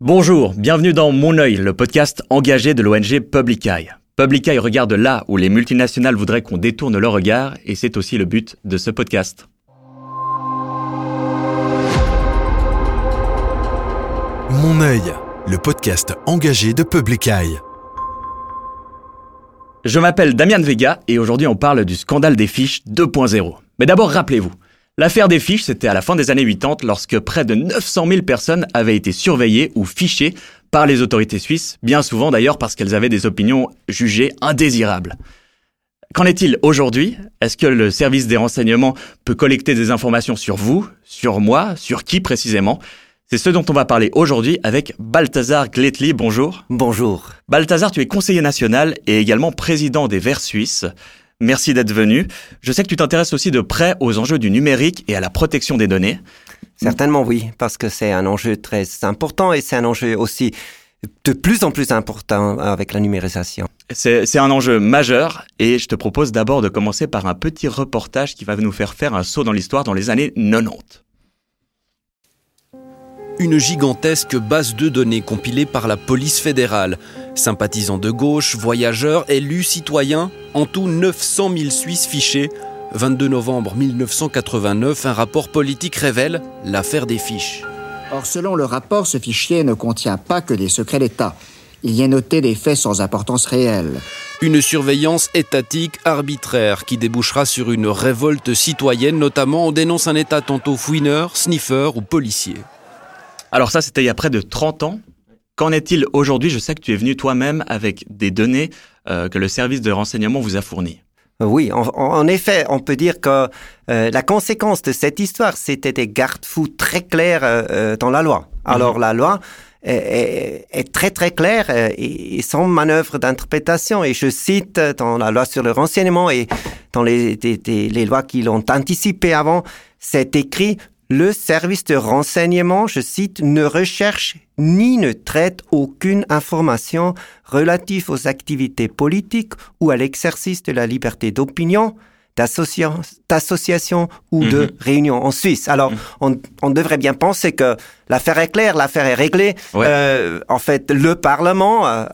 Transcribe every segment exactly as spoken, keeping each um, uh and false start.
Bonjour, bienvenue dans Mon œil, le podcast engagé de l'O N G Public Eye. Public Eye regarde là où les multinationales voudraient qu'on détourne leur regard, et c'est aussi le but de ce podcast. Mon œil, le podcast engagé de Public Eye. Je m'appelle Damian Vega et aujourd'hui on parle du scandale des fiches deux point zéro. Mais d'abord rappelez-vous, l'affaire des fiches c'était à la fin des années quatre-vingt-dix lorsque près de neuf cent mille personnes avaient été surveillées ou fichées par les autorités suisses, bien souvent d'ailleurs parce qu'elles avaient des opinions jugées indésirables. Qu'en est-il aujourd'hui ? Est-ce que le service des renseignements peut collecter des informations sur vous, sur moi, sur qui précisément ? C'est ce dont on va parler aujourd'hui avec Balthazar Gletli. Bonjour. Bonjour. Balthazar, tu es conseiller national et également président des Verts suisses. Merci d'être venu. Je sais que tu t'intéresses aussi de près aux enjeux du numérique et à la protection des données. Certainement oui, parce que c'est un enjeu très important et c'est un enjeu aussi de plus en plus important avec la numérisation. C'est, c'est un enjeu majeur et je te propose d'abord de commencer par un petit reportage qui va nous faire faire un saut dans l'histoire dans les années quatre-vingt-dix. Une gigantesque base de données compilée par la police fédérale. Sympathisants de gauche, voyageurs, élus, citoyens, en tout neuf cent mille Suisses fichés. vingt-deux novembre mille neuf cent quatre-vingt-neuf, un rapport politique révèle l'affaire des fiches. Or, selon le rapport, ce fichier ne contient pas que des secrets d'État. Il y est noté des faits sans importance réelle. Une surveillance étatique arbitraire qui débouchera sur une révolte citoyenne, notamment on dénonce un État tantôt fouineur, sniffer ou policier. Alors ça, c'était il y a près de trente ans. Qu'en est-il aujourd'hui ? Je sais que tu es venu toi-même avec des données euh, que le service de renseignement vous a fournies. Oui, en, en effet, on peut dire que euh, la conséquence de cette histoire, c'était des garde-fous très clairs euh, dans la loi. Alors mmh. la loi est, est, est très très claire euh, et, et sans manœuvre d'interprétation. Et je cite dans la loi sur le renseignement et dans les, des, des, les lois qui l'ont anticipé avant, c'est écrit « Le service de renseignement, je cite, ne recherche ni ne traite aucune information relative aux activités politiques ou à l'exercice de la liberté d'opinion, d'association, d'association ou mmh. de réunion en Suisse. » Alors, mmh. on, on devrait bien penser que l'affaire est claire, l'affaire est réglée. Ouais. Euh, en fait, le Parlement euh,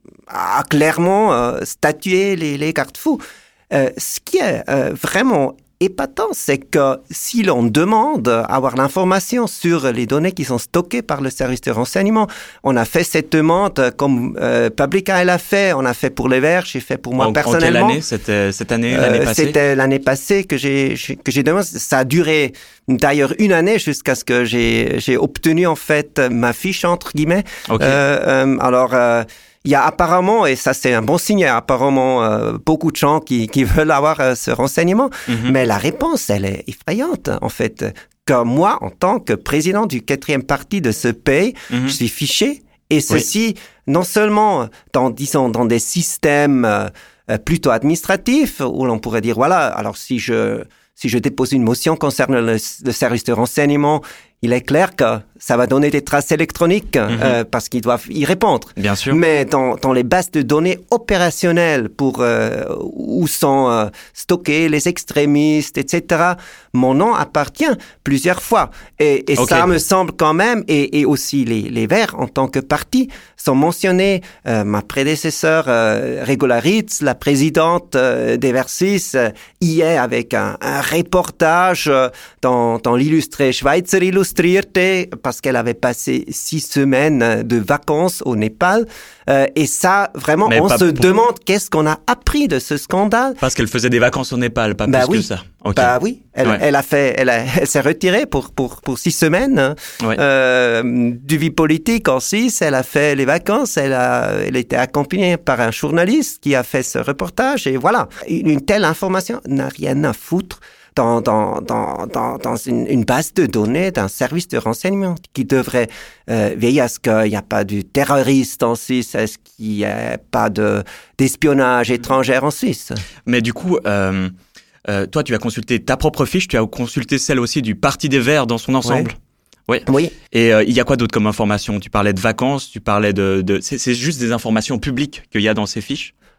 a clairement euh, statué les, les garde-fous. Euh, ce qui est euh, vraiment épatant, c'est que si l'on demande à avoir l'information sur les données qui sont stockées par le service de renseignement, on a fait cette demande comme euh, Public Eye l'a fait, on a fait pour les Verts, j'ai fait pour moi en, personnellement. En quelle année ? C'était cette année, l'année euh, passée ? C'était l'année passée que j'ai que j'ai demandé. Ça a duré d'ailleurs une année jusqu'à ce que j'ai j'ai obtenu en fait ma fiche entre guillemets. Okay. Euh, euh, alors. Euh, Il y a apparemment, et ça c'est un bon signe, il y a apparemment euh, beaucoup de gens qui, qui veulent avoir euh, ce renseignement, mm-hmm. mais la réponse, elle est effrayante en fait. Que moi, en tant que président du quatrième parti de ce pays, mm-hmm. je suis fiché, et ceci oui. non seulement dans, disons, dans des systèmes euh, plutôt administratifs, où l'on pourrait dire, voilà, alors si je, si je dépose une motion concernant le, le service de renseignement, il est clair que ça va donner des traces électroniques mmh. euh, parce qu'ils doivent y répondre. Bien sûr. Mais dans, dans les bases de données opérationnelles pour euh, où sont euh, stockés les extrémistes, et cetera, mon nom appartient plusieurs fois. Et, et okay. ça me semble quand même, et, et aussi les, les Verts en tant que parti sont mentionnés. Euh, ma prédécesseur euh, Regula Ritz, la présidente euh, des Verts suisses, euh, y est avec un, un reportage euh, dans, dans l'illustré Schweizer Illustrierte parce qu'elle avait passé six semaines de vacances au Népal. Euh, et ça, vraiment, Mais on se pour... demande qu'est-ce qu'on a appris de ce scandale. Parce qu'elle faisait des vacances au Népal, pas bah plus oui. que ça. Okay. Bah oui, elle, ouais. elle a fait, elle, a, elle s'est retirée pour pour pour six semaines ouais. euh, du vie politique en Suisse. Elle a fait les vacances. Elle a, elle était accompagnée par un journaliste qui a fait ce reportage. Et voilà, une, une telle information n'a rien à foutre dans dans dans dans, dans une, une base de données d'un service de renseignement qui devrait euh, veiller à ce qu'il n'y a pas de terroristes en Suisse, à ce qu'il n'y ait pas de d'espionnage étranger en Suisse. Mais du coup. Euh... Euh, toi, tu as consulté ta propre fiche, tu as consulté celle aussi du Parti des Verts dans son ensemble. Ouais. Oui. Oui. Et euh, il y a quoi d'autre comme information ? Tu parlais de vacances, tu parlais de... de... C'est, c'est juste des informations publiques qu'il y a dans ces fiches ?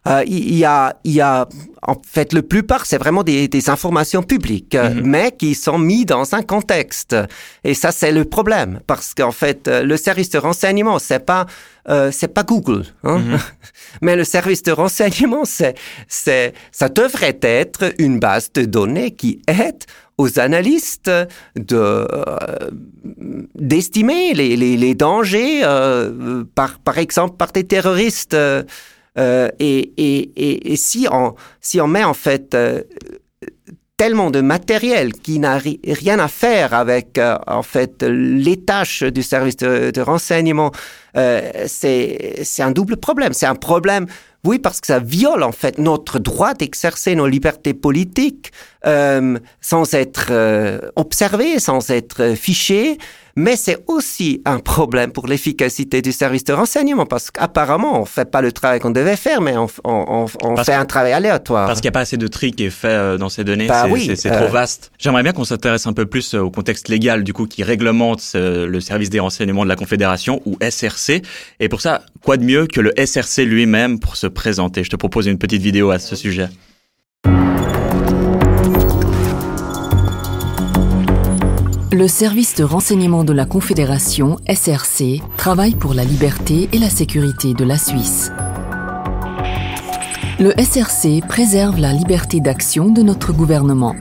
Euh, il y a, il y a, en fait, le plupart, c'est vraiment des, des informations publiques, mm-hmm. mais qui sont mises dans un contexte. Et ça, c'est le problème, parce qu'en fait, le service de renseignement, c'est pas, euh, c'est pas Google, hein? Mm-hmm. Mais le service de renseignement, c'est, c'est, ça devrait être une base de données qui aide aux analystes de euh, d'estimer les, les, les dangers, euh, par, par exemple, par des terroristes. Euh, Euh, et, et, et, et si on, si on met en fait euh, tellement de matériel qui n'a ri- rien à faire avec euh, en fait les tâches du service de, de renseignement, euh, c'est, c'est un double problème. C'est un problème, oui, parce que ça viole en fait notre droit d'exercer nos libertés politiques euh, sans être euh, observé, sans être fiché. Mais c'est aussi un problème pour l'efficacité du service de renseignement, parce qu'apparemment, on fait pas le travail qu'on devait faire, mais on, on, on fait un travail aléatoire. Parce qu'il n'y a pas assez de tri qui est fait dans ces données, bah c'est, oui, c'est, c'est euh... trop vaste. J'aimerais bien qu'on s'intéresse un peu plus au contexte légal, du coup, qui réglemente le service des renseignements de la Confédération, ou S R C. Et pour ça, quoi de mieux que le S R C lui-même pour se présenter? Je te propose une petite vidéo à ce sujet. Le service de renseignement de la Confédération, S R C, travaille pour la liberté et la sécurité de la Suisse. Le S R C préserve la liberté d'action de notre gouvernement.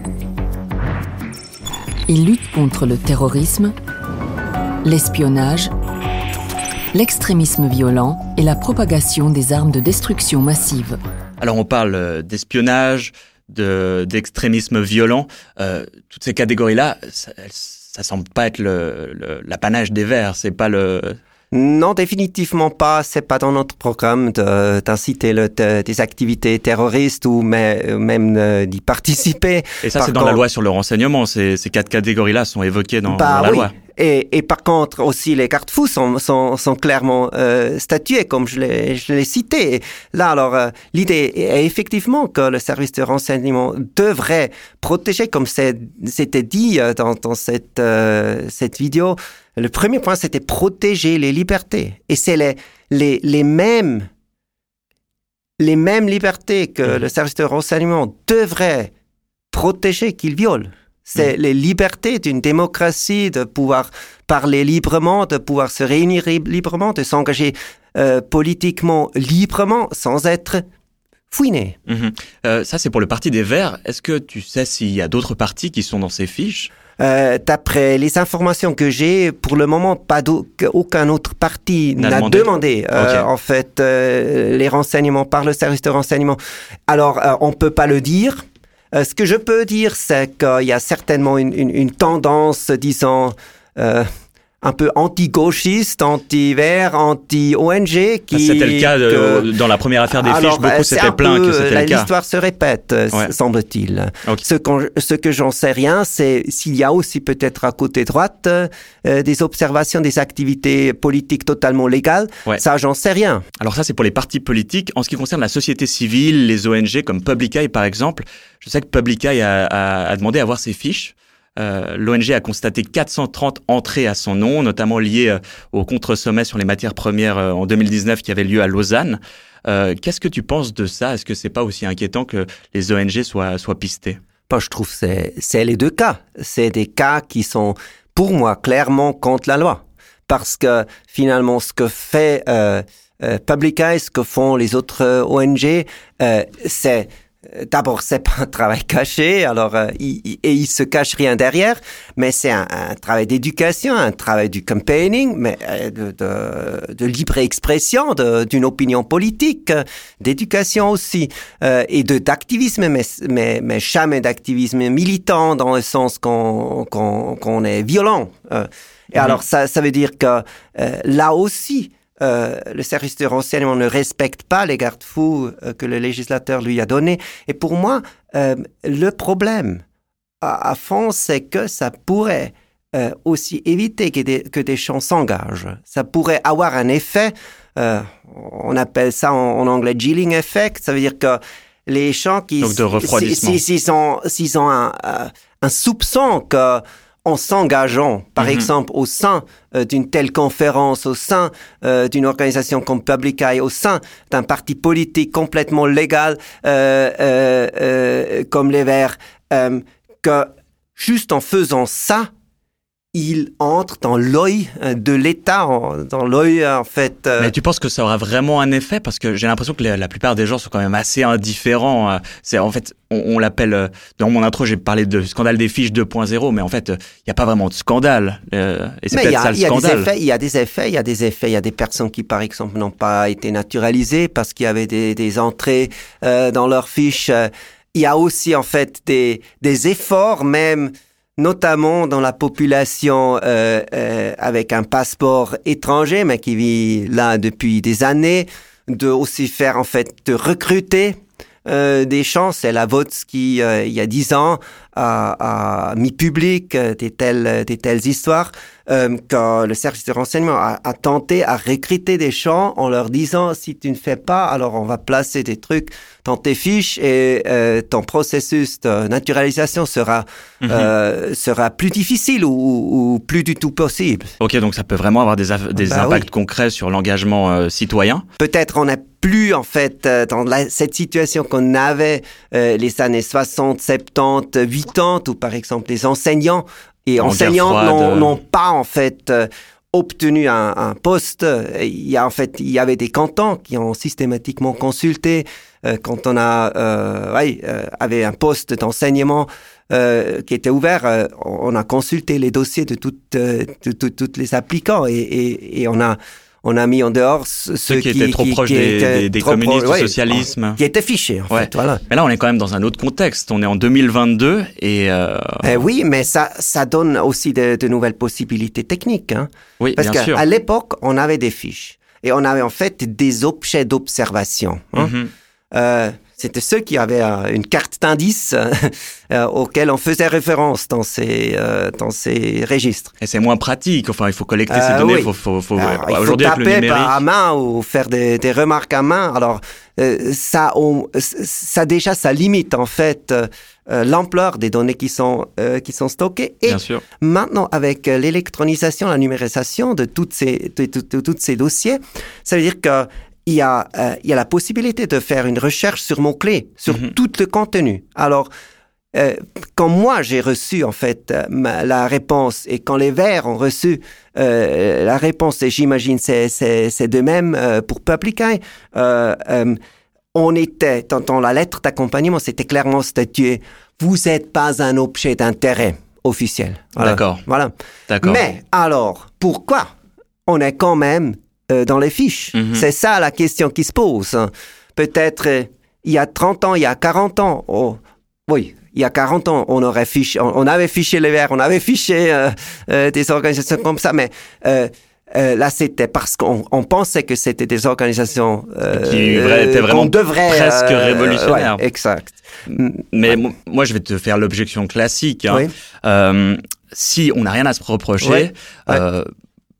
Il lutte contre le terrorisme, l'espionnage, l'extrémisme violent et la propagation des armes de destruction massive. Alors on parle d'espionnage, de, d'extrémisme violent. Euh, toutes ces catégories-là, ça, ça semble pas être le, le, l'apanage des Verts. C'est pas le... Non, définitivement pas. C'est pas dans notre programme de, d'inciter le, de, des activités terroristes ou mais, même euh, d'y participer. Et ça, par c'est dans contre, la loi sur le renseignement. Ces, ces quatre catégories-là sont évoquées dans, bah, dans la oui. loi. Et, et par contre, aussi, les garde-fous sont, sont, sont clairement euh, statués, comme je l'ai, je l'ai cité. Là, alors, euh, l'idée est effectivement que le service de renseignement devrait protéger, comme c'est, c'était dit euh, dans, dans cette, euh, cette vidéo. Le premier point, c'était protéger les libertés. Et c'est les, les, les mêmes, les mêmes libertés que mmh. le service de renseignement devrait protéger qu'il viole. C'est mmh. les libertés d'une démocratie, de pouvoir parler librement, de pouvoir se réunir librement, de s'engager euh, politiquement librement sans être fouiné. Mmh. Euh, ça, c'est pour le Parti des Verts. Est-ce que tu sais s'il y a d'autres partis qui sont dans ces fiches ? Euh, d'après les informations que j'ai, pour le moment, pas aucun autre parti n'a, n'a demandé, demandé euh, okay. en fait, euh, les renseignements par le service de renseignement. Alors, euh, on peut pas le dire. Euh, ce que je peux dire, c'est qu'il y a certainement une, une, une tendance, disons, euh, un peu anti-gauchiste, anti-vert, anti-O N G. Qui, c'était le cas de, que, dans la première affaire des alors, fiches, beaucoup s'étaient plaints que c'était la, le cas. L'histoire se répète, ouais. semble-t-il. Okay. Ce, ce que j'en sais rien, c'est s'il y a aussi peut-être à côté droite euh, des observations des activités politiques totalement légales. Ouais. Ça, j'en sais rien. Alors ça, c'est pour les partis politiques. En ce qui concerne la société civile, les O N G comme Public Eye, par exemple, je sais que Public Eye a, a, a demandé à voir ses fiches. Euh, L'O N G a constaté quatre cent trente entrées à son nom, notamment liées euh, au contre-sommet sur les matières premières euh, en deux mille dix-neuf qui avait lieu à Lausanne. Euh, qu'est-ce que tu penses de ça? Est-ce que c'est pas aussi inquiétant que les O N G soient, soient pistés? Bah, je trouve que c'est, c'est les deux cas. C'est des cas qui sont, pour moi, clairement contre la loi. Parce que finalement, ce que fait euh, euh, Public Eye, ce que font les autres euh, O N G, euh, c'est... D'abord, c'est pas un travail caché, alors euh, il, il, et il se cache rien derrière, mais c'est un, un travail d'éducation, un travail du campaigning, mais euh, de, de, de libre expression, de, d'une opinion politique, euh, d'éducation aussi, euh, et de d'activisme, mais, mais, mais jamais d'activisme militant dans le sens qu'on, qu'on, qu'on est violent. Euh, et mmh. alors, ça, ça veut dire que euh, là aussi, Euh, le service de renseignement ne respecte pas les garde-fous euh, que le législateur lui a donnés. Et pour moi, euh, le problème à, à fond, c'est que ça pourrait euh, aussi éviter que des, que des gens s'engagent. Ça pourrait avoir un effet, euh, on appelle ça en, en anglais chilling effect, ça veut dire que les gens qui... Donc de refroidissement. S'ils si, si, si ont, s'ils ont un, un soupçon que en s'engageant, par mm-hmm. exemple, au sein euh, d'une telle conférence, au sein euh, d'une organisation comme Public Eye, au sein d'un parti politique complètement légal euh, euh, euh, comme les Verts, euh, que juste en faisant ça, il entre dans l'œil de l'État, dans l'œil en fait. Euh... Mais tu penses que ça aura vraiment un effet? Parce que j'ai l'impression que la, la plupart des gens sont quand même assez indifférents. C'est en fait, on, on l'appelle. Dans mon intro, j'ai parlé de scandale des fiches deux point zéro, mais en fait, il n'y a pas vraiment de scandale. Euh, et c'est mais peut-être a, ça le scandale. Il y a des effets. Il y a des effets. Il y a des personnes qui, par exemple, n'ont pas été naturalisées parce qu'il y avait des, des entrées euh, dans leurs fiches. Il y a aussi en fait des, des efforts même. Notamment dans la population euh, euh, avec un passeport étranger, mais qui vit là depuis des années, de aussi faire en fait de recruter euh, des gens. C'est la V O T S qui, euh, il y a dix ans, a, a mis public euh, des telles des telles histoires euh, que le service de renseignement a, a tenté à recruter des gens en leur disant si tu ne fais pas, alors on va placer des trucs dans tes fiches et euh, ton processus de naturalisation sera mm-hmm. euh, sera plus difficile ou, ou plus du tout possible. Ok, donc ça peut vraiment avoir des, des bah, impacts oui. concrets sur l'engagement euh, citoyen. Peut-être on n'est plus en fait euh, dans la, cette situation qu'on avait euh, les années soixante, soixante-dix, quatre-vingts où par exemple les enseignants et en enseignants n'ont, n'ont pas en fait euh, obtenu un, un poste. Il y a en fait il y avait des cantons qui ont systématiquement consulté euh, quand on a euh, ouais, euh, avait un poste d'enseignement euh, qui était ouvert. Euh, on a consulté les dossiers de toutes euh, de, de, de toutes les applicants et, et, et on a on a mis en dehors ceux, ceux qui, qui étaient trop qui, proches qui des, étaient des, des trop communistes, pro, du ouais, socialisme. Qui étaient fichés, en ouais. fait, voilà. Mais là, on est quand même dans un autre contexte. On est en deux mille vingt-deux et... Euh... Eh oui, mais ça, ça donne aussi de, de nouvelles possibilités techniques. Hein. Oui, Parce bien sûr. Parce qu'à l'époque, on avait des fiches. Et on avait en fait des objets d'observation. Hein. Mm-hmm. Euh, c'était ceux qui avaient euh, une carte d'indice euh, auquel on faisait référence dans ces euh, dans ces registres. Et c'est moins pratique. Enfin, il faut collecter euh, ces données. Oui. Faut, faut, faut, Alors, ouais. il Aujourd'hui, faut avec taper le numérique... par à main ou faire des, des remarques à main. Alors euh, ça, on, ça déjà, ça limite en fait euh, l'ampleur des données qui sont euh, qui sont stockées. Et Bien sûr. Maintenant, avec l'électronisation, la numérisation de toutes ces de, de, de, de tous ces dossiers, ça veut dire que il y a, euh, il y a la possibilité de faire une recherche sur mots-clés, sur mm-hmm. tout le contenu. Alors, euh, quand moi j'ai reçu en fait ma, la réponse et quand les Verts ont reçu euh, la réponse, et j'imagine c'est, c'est, c'est de même euh, pour Public Eye, euh, euh, on était, dans, dans la lettre d'accompagnement, c'était clairement statué, vous n'êtes pas un objet d'intérêt officiel. Voilà. D'accord. Voilà. D'accord. Mais alors, pourquoi on est quand même Euh, dans les fiches. Mm-hmm. C'est ça la question qui se pose. Peut-être euh, il y a trente ans, il y a quarante ans, oh, oui, il y a quarante ans, on aurait fiché, on, on avait fiché les Verts, on avait fiché euh, euh, des organisations comme ça, mais euh, euh, là c'était parce qu'on on pensait que c'était des organisations euh, qui euh, étaient vraiment devrait, presque euh, révolutionnaires. Ouais, exact. Mais ouais. moi, je vais te faire l'objection classique. Hein. Oui. Euh, si on n'a rien à se reprocher. Ouais. Euh, ouais.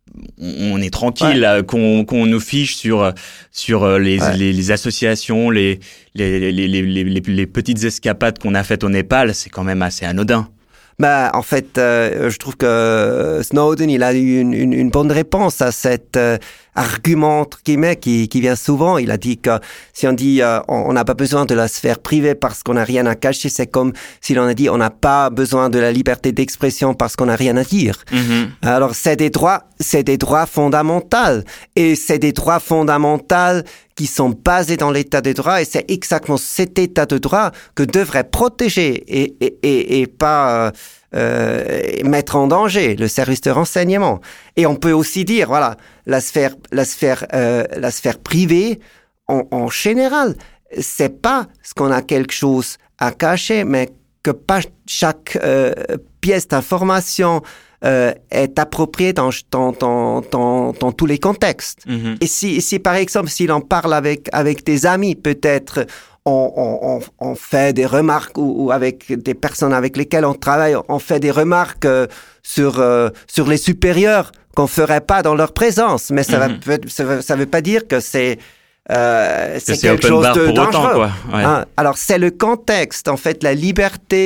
On est tranquille ouais. qu'on, qu'on nous fiche sur sur les, ouais. les, les associations, les les, les les les les petites escapades qu'on a faites au Népal, c'est quand même assez anodin. Bah, en fait, euh, je trouve que Snowden, il a eu une, une, une bonne réponse à cet euh, argument entre guillemets qui, qui vient souvent. Il a dit que si on dit euh, on n'a pas besoin de la sphère privée parce qu'on n'a rien à cacher, c'est comme si l'on a dit on n'a pas besoin de la liberté d'expression parce qu'on n'a rien à dire. Mm-hmm. Alors c'est des droits, c'est des droits fondamentaux et c'est des droits fondamentaux qui sont basés dans l'état de droit et c'est exactement cet état de droit que devrait protéger et, et, et, et pas euh, mettre en danger le service de renseignement. Et on peut aussi dire, voilà, la sphère, la sphère, euh, la sphère privée, en, en général, c'est pas ce qu'on a quelque chose à cacher, mais que pas chaque euh, pièce d'information Euh, est approprié dans, dans, dans, dans, dans tous les contextes. Mm-hmm. Et si, si, par exemple, si l'on parle avec, avec des amis, peut-être on, on, on fait des remarques ou, ou avec des personnes avec lesquelles on travaille, on fait des remarques euh, sur, euh, sur les supérieurs qu'on ferait pas dans leur présence. Mais ça mm-hmm. va, ça veut, ça veut pas dire que c'est Euh, c'est, c'est quelque chose de dangereux. Autant, quoi. Ouais. Hein? Alors c'est le contexte, en fait, la liberté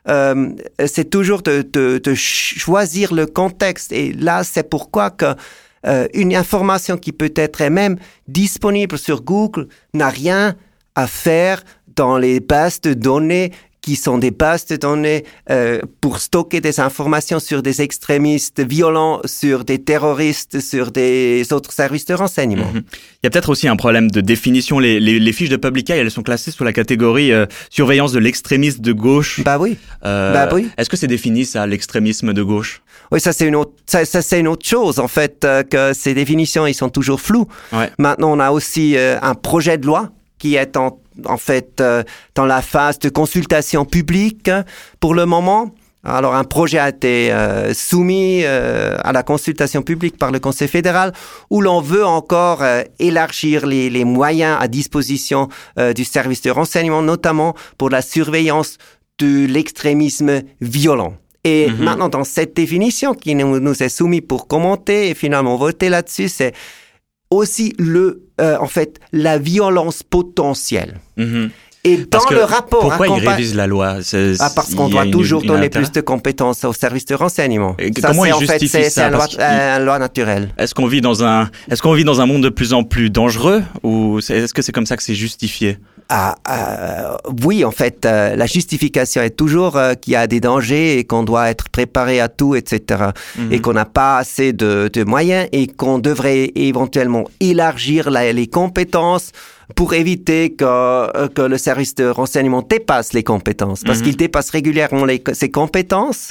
euh, c'est toujours de, de, de choisir le contexte. Et là, c'est pourquoi que euh, une information qui peut être même disponible sur Google n'a rien à faire dans les bases de données qui sont des bases de données euh, pour stocker des informations sur des extrémistes violents, sur des terroristes, sur des autres services de renseignement. Mmh. Il y a peut-être aussi un problème de définition. Les, les, les fiches de Public Eye, elles sont classées sous la catégorie euh, surveillance de l'extrémisme de gauche. Bah oui. Euh, bah oui. Est-ce que c'est défini, ça, l'extrémisme de gauche? Oui, ça c'est une autre, ça, ça c'est une autre chose en fait, euh, que ces définitions ils sont toujours floues. Ouais. Maintenant, on a aussi euh, un projet de loi qui est en en fait euh, dans la phase de consultation publique pour le moment. Alors un projet a été euh, soumis euh, à la consultation publique par le Conseil fédéral où l'on veut encore euh, élargir les, les moyens à disposition euh, du service de renseignement, notamment pour la surveillance de l'extrémisme violent. Et mm-hmm. maintenant, dans cette définition qui nous, nous est soumise pour commenter et finalement voter là-dessus, c'est aussi le, euh, en fait, la violence potentielle. Mmh. Et dans parce que, le rapport... Pourquoi compa- ils révisent la loi? C'est, ah, parce qu'on doit toujours une, donner une plus de compétences au service de renseignement. Et ça, comment c'est, ils en fait, justifient c'est, ça? c'est une loi, qu'il... euh, une loi naturelle. Est-ce qu'on vit dans un, est-ce qu'on vit dans un monde de plus en plus dangereux ou c'est, est-ce que c'est comme ça que c'est justifié? Ah, euh, oui, en fait, euh, la justification est toujours euh, qu'il y a des dangers et qu'on doit être préparé à tout, et cetera. Mm-hmm. Et qu'on n'a pas assez de, de moyens et qu'on devrait éventuellement élargir la, les compétences pour éviter que, euh, que le service de renseignement dépasse les compétences. Parce mm-hmm. qu'il dépasse régulièrement les, ses compétences,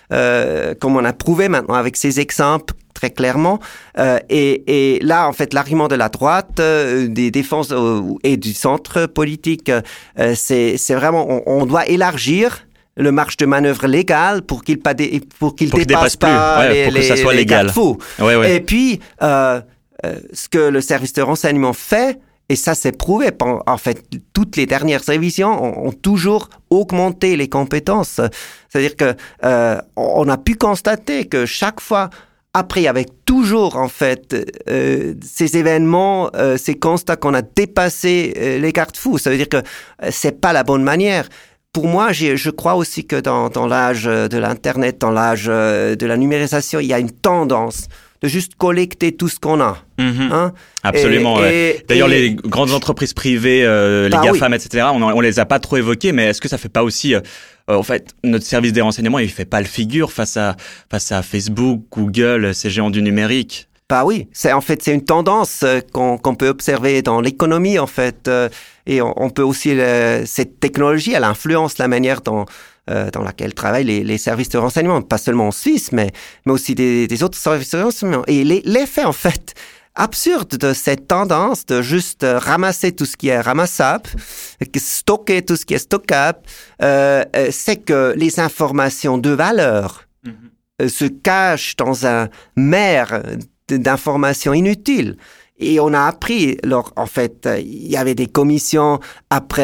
euh, comme on a prouvé maintenant avec ces exemples très clairement. Euh, et, et là, en fait, l'argument de la droite, euh, des défenses euh, et du centre politique, euh, c'est, c'est vraiment, on, on doit élargir le marge de manœuvre légal pour qu'il pas dé, pour qu'il pour dépasse qu'il pas ouais, les, pour que ça soit les légal. garde-fous. Ouais, ouais. Et puis, euh, euh, ce que le service de renseignement fait, et ça c'est prouvé, en fait, toutes les dernières révisions ont, ont toujours augmenté les compétences. C'est-à-dire que euh, on a pu constater que chaque fois, après, avec toujours, en fait, euh, ces événements, euh, ces constats qu'on a dépassé euh, les garde-fous. Ça veut dire que euh, c'est pas la bonne manière. Pour moi, j'ai, je crois aussi que dans, dans l'âge de l'Internet, dans l'âge de la numérisation, il y a une tendance de juste collecter tout ce qu'on a. Mmh. Hein? Absolument. Et, ouais. et, D'ailleurs, et... les grandes entreprises privées, euh, bah, les GAFAM, oui. et cetera, on, on les a pas trop évoquées, mais est-ce que ça fait pas aussi... Euh, en fait, notre service des renseignements, il fait pas le figure face à, face à Facebook, Google, ces géants du numérique? Bah oui, c'est en fait c'est une tendance euh, qu'on, qu'on peut observer dans l'économie en fait, euh, et on, on peut aussi le, cette technologie, elle influence la manière dont euh, dans laquelle travaillent les, les services de renseignement, pas seulement en Suisse, mais mais aussi des, des autres services de renseignement. Et les, l'effet en fait absurde de cette tendance de juste ramasser tout ce qui est ramassable, stocker tout ce qui est stockable, euh, c'est que les informations de valeur mm-hmm. se cachent dans un mer d'informations inutiles. Et on a appris, alors, en fait, il y avait des commissions après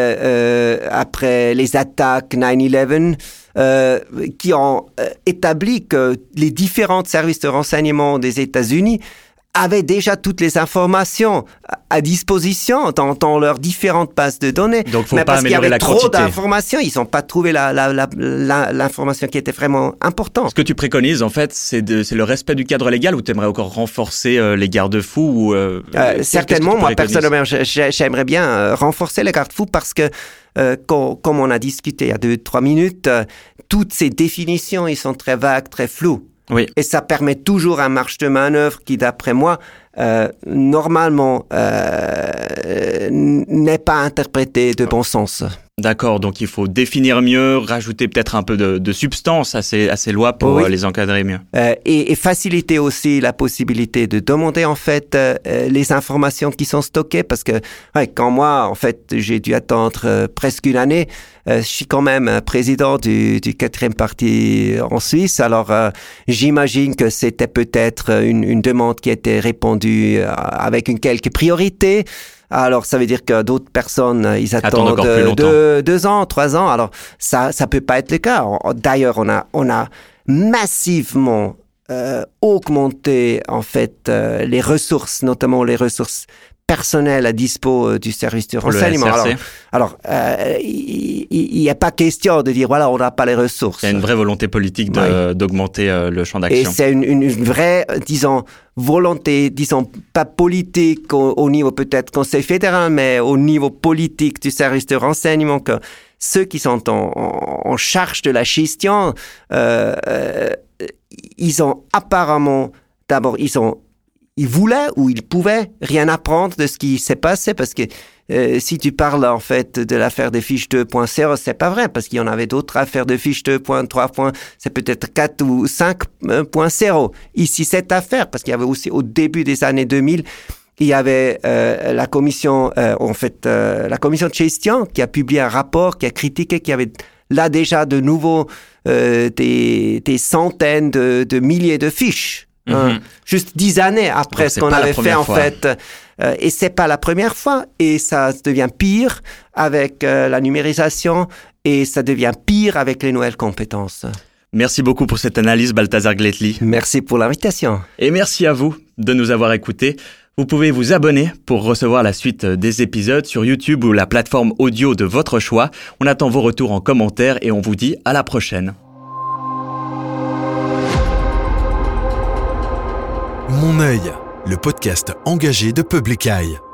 euh, après les attaques nine eleven euh, qui ont euh, établi que les différents services de renseignement des États-Unis avaient déjà toutes les informations à disposition dans, dans leurs différentes bases de données. Donc, faut mais pas parce qu'il y avait la trop quantité. d'informations, ils n'ont pas trouvé la, la, la, la, l'information qui était vraiment importante. Ce que tu préconises, en fait, c'est, de, c'est le respect du cadre légal ou tu aimerais encore renforcer euh, les garde-fous ou, euh, euh, Certainement, moi, personnellement, j'aimerais bien euh, renforcer les garde-fous parce que, euh, comme, comme on a discuté il y a deux, trois minutes, euh, toutes ces définitions, ils sont très vagues, très floues. Oui. Et ça permet toujours un marge de manœuvre qui, d'après moi, euh, normalement, euh, n'est pas interprété de bon sens. D'accord, donc il faut définir mieux, rajouter peut-être un peu de, de substance à ces, à ces lois pour oui. euh, les encadrer mieux. Euh, et, et faciliter aussi la possibilité de demander en fait euh, les informations qui sont stockées parce que ouais, quand moi, en fait, j'ai dû attendre euh, presque une année, euh, je suis quand même président du, du quatrième parti en Suisse, alors euh, j'imagine que c'était peut-être une, une demande qui était répondue euh, avec une quelque priorité. Alors, ça veut dire que d'autres personnes, ils attendent deux, deux ans, trois ans. Alors, ça, ça peut pas être le cas. D'ailleurs, on a, on a massivement euh, augmenté, en fait, euh, les ressources, notamment les ressources personnel à dispo euh, du service de Pour le renseignement. S R C. Alors, alors euh, il n'y a pas question de dire voilà, on n'a pas les ressources. Il y a une vraie volonté politique de, Oui. d'augmenter euh, le champ Et d'action. c'est une, une, une vraie, euh, disons, volonté, disons, pas politique au, au niveau peut-être Conseil fédéral, mais au niveau politique du service de renseignement, que ceux qui sont en, en, en charge de la gestion, euh, euh, ils ont apparemment, d'abord, ils ont ils voulaient ou ils pouvaient rien apprendre de ce qui s'est passé parce que euh, si tu parles en fait de l'affaire des fiches deux point zéro, c'est pas vrai parce qu'il y en avait d'autres affaires de fiches deux point trois, c'est peut-être quatre ou cinq point zéro. Ici, cette affaire, parce qu'il y avait aussi au début des années deux mille, il y avait euh, la commission, euh, en fait, euh, la commission de gestion qui a publié un rapport qui a critiqué qu'il y avait là déjà de nouveau euh, des, des centaines de, de milliers de fiches. Mm-hmm. Hein, juste dix années après Donc, ce qu'on avait fait en fois. fait, euh, et c'est pas la première fois, et ça devient pire avec euh, la numérisation, et ça devient pire avec les nouvelles compétences. Merci beaucoup pour cette analyse, Balthazar Gletli. Merci pour l'invitation. Et merci à vous de nous avoir écoutés. Vous pouvez vous abonner pour recevoir la suite des épisodes sur YouTube ou la plateforme audio de votre choix. On attend vos retours en commentaire et on vous dit à la prochaine. Mon œil, le podcast engagé de Public Eye.